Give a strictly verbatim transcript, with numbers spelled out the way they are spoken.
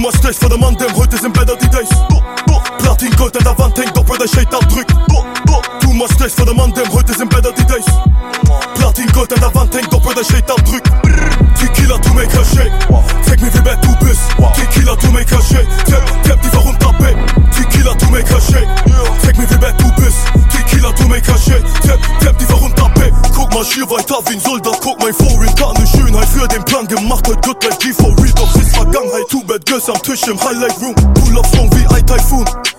machst recht vor dem Mann, dem heute sind better die Days. Platin Gold an der Wand hängt, doch der Shade abdrückt. Du machst recht vor dem Mann, dem heute sind better die Days. Platin Gold an der Wand hängt, doch der Shade abdrückt. Tequila to make her shake. Zeig mir wie bad du bist. Tequila to make her shake. Tap, tap die war runter, babe. Tequila to make her shake. Zeig mir wie bad du bist. Tequila to make her shake. Tap, tap die war runter, babe. Guck mal schier weiter wie ein Soldat. Guck mein Foreign, gar ne Schönheit für den Plan gemacht. Heute good like G for real, doch ist Vergangenheit. Two bad girls am Tisch im Highlight Room. Pull up Song wie ein Typhoon.